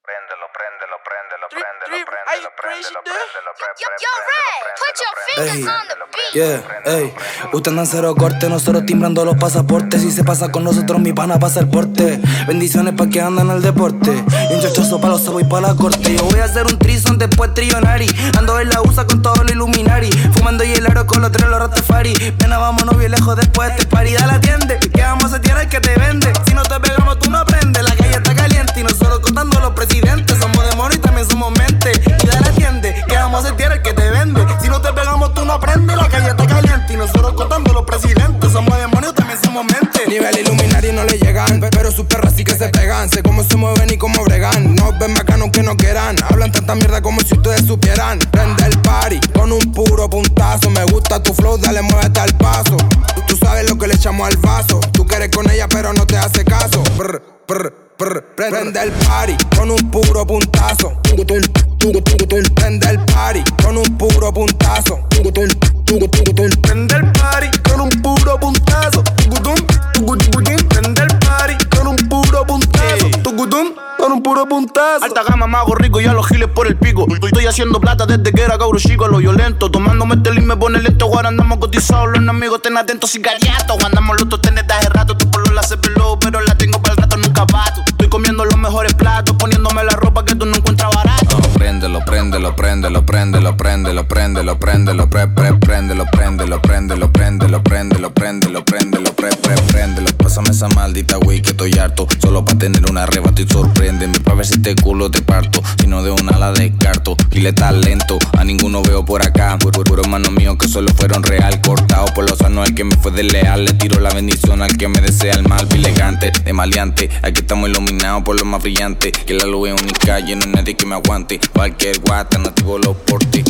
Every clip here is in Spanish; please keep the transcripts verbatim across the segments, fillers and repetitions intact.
Préndelo, préndelo, préndelo, préndelo, préndelo, préndelo, préndelo, Yo, Red, put your fingers Ey, on the beat. yeah, ey. Usted anda en cero corte, nosotros timbrando los pasaportes. Si se pasa con nosotros, mi pana pasa el porte. Bendiciones pa' que andan al deporte. Y un chachazo pa' los sabos y pa' la corte. Yo voy a hacer un trison, después trillonari. Ando en la USA con todo lo Illuminari. Fumando hielero con los tres, los Rastafari. Pena, vámonos bien lejos después de este party. Dale, atiende, que vamos a setear el que te vende. Si no te pegamos, tú no aprendes. La calle está caliente y nosotros contando los presidentes. Somos demonios y también somos mente. Y dale, atiende, que vamos a setear el que te vende. Si no te pegamos, tú no aprendes. La calle está caliente y nosotros contando los presidentes. Somos demonios, también somos mente. Nivel Illuminari no le llegan, pero sus perras sí que se pegan. Sé cómo se mueven y cómo bregan. Nos ven bacanos que no quieran. Hablan tanta mierda como si ustedes supieran. Prende el party con un puro puntazo. Me gusta tu flow, dale, muévete al paso. Tú, tú sabes lo que le echamos al vaso. Tú quieres con ella pero no te hace caso. Brr, brr, brr. Prende el party con un puro puntazo. Tugutun, tugutun. Prende el party con un puro puntazo. Tugutun, tugutun. Prende el party con un puro puntazo. Tugutun, tugutun. Prende el party con un puro puntazo. Tugutun, con un puro puntazo. Alta gama, mago rico y a los giles por el pico. Estoy haciendo plata desde que era cabro chico. A lo violento, tomándome este lim me pone lento. Ahora andamos cotizados, los enemigos ten atentos cigariatos. Andamos los dos tenés de hace rato. Tu polo la se peló, pero la tengo para el rato, nunca bato. Estoy comiendo los mejores platos, poniéndome la ropa que tú no encuentras barato. No, préndelo, préndelo, préndelo, préndelo, préndelo, préndelo, préndelo, pre, pre, préndelo, préndelo, préndelo, préndelo, préndelo, préndelo, préndelo, pre, pre, préndelo. Pásame esa maldita wey que estoy harto. Solo pa' tener un arrebato y sorpréndeme. Pa' ver si te culo te parto. Si no de una la descarto. Y le talento, a ninguno veo por acá. Puro, puro hermano mío que solo fueron real. Cortado por los años al que me fue desleal. Le tiro la bendición al que me desea el mal. Elegante, de maleante. Aquí estamos iluminados por lo más brillante. Que la luz es única y no hay nadie que me aguante. Cualquier guata, nativo los porte.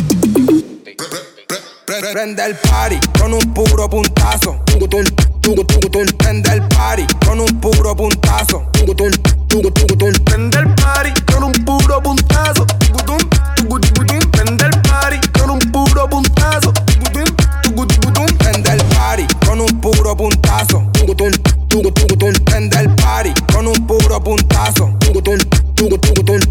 Prende el party con un puro puntazo. Tugutun, tugutun. Prende el party con un puro puntazo. Tugutun, tugutun. Prende el party con un puro puntazo. Tugutun, tugutun. Prende el party con un puro puntazo. Tugutun, tugutun. Prende el party con un puro puntazo. Tugutun, tugutun. Prende el party con un puro puntazo. Tugutun, tugutun.